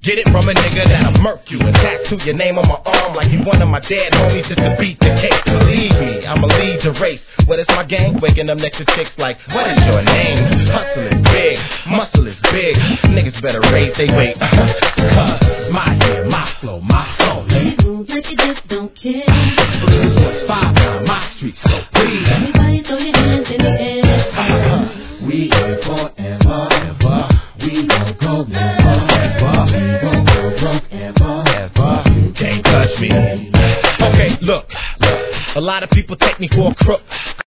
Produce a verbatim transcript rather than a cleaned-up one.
Get it from a nigga that'll murk you and tattoo your name on my arm like you one of my dead homies just to beat the case. Believe me, I'ma lead the race. What is my gang? Waking up next to chicks like, what is your name? Hustle is big, muscle is big. Niggas better raise they weight. Cause my year, my flow, my soul. Can't move like you just don't care. This was five on my street, so please. Everybody throw your hands in the air. Uh-huh. We here forever, ever. We won't go never, ever. We won't go broke ever, ever. You can't touch me. Okay, look, look. A lot of people take me for a crook.